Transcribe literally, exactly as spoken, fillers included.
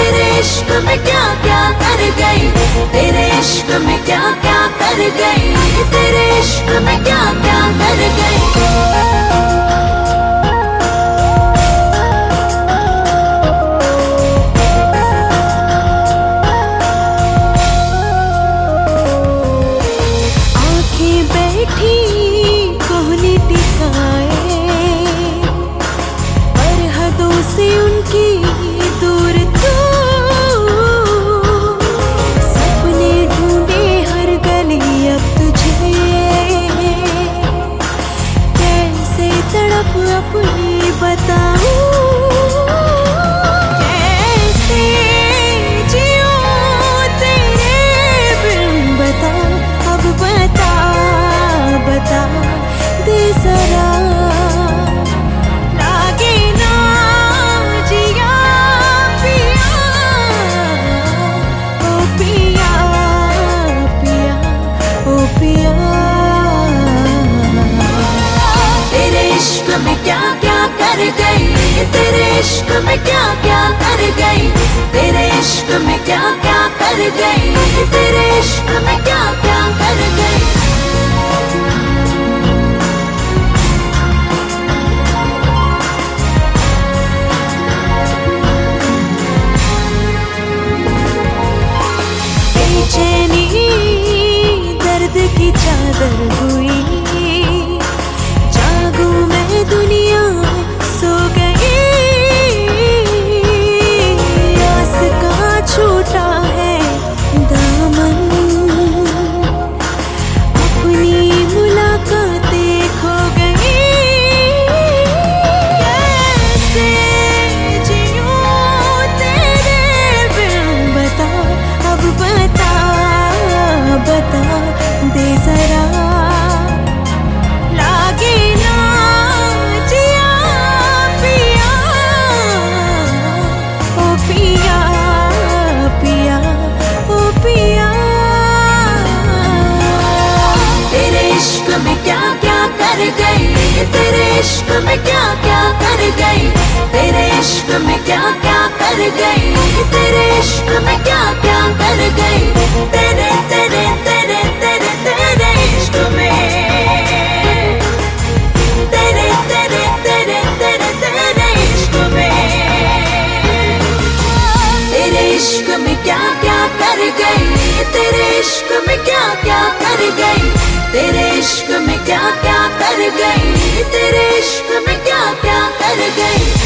तेरे इश्क में क्या क्या कर गई, तेरे इश्क में क्या क्या कर गई, तेरे इश्क में क्या क्या कर गई। कोहनी टिकाए पर हदों से उनकी दूर तू, सपने ढूंढे हर गली अब तुझे, कैसे तड़प अपनी बताऊं, कैसे जियो तेरे बिन, बता अब बता बता दे जरा, लागे ना जिया पिया, ओ पिया पिया ओ पिया। तेरे इश्क में क्या क्या कर गई, तेरे इश्क में क्या क्या कर गई, तेरे इश्क में क्या क्या कर गई, तेरे इश्क में क्या क्या कर गई। बेचैनी दर्द की चादर हुई, जागू मैं दुनिया सो गई, आस का छूटा है दामन, अपनी मुलाकातें खो गई, कैसे जियूं तेरे बिन, बता अब बता बता दे जरा, लागे ना जिया पिया, ओ पिया पिया ओ पिया। तेरे इश्क में क्या क्या कर गई, तेरे इश्क में क्या क्या कर गई, तेरे इश्क में क्या क्या कर गई, तेरे इश्क में क्या क्या कर गई। तेरे तेरे तेरे तेरे तेरे इश्क में, तेरे तेरे तेरे तेरे तेरे इश्क में, तेरे इश्क में क्या क्या कर गई, तेरे इश्क में क्या क्या कर गई, तेरे इश्क में क्या क्या कर गई, तेरे इश्क में क्या क्या कर गई।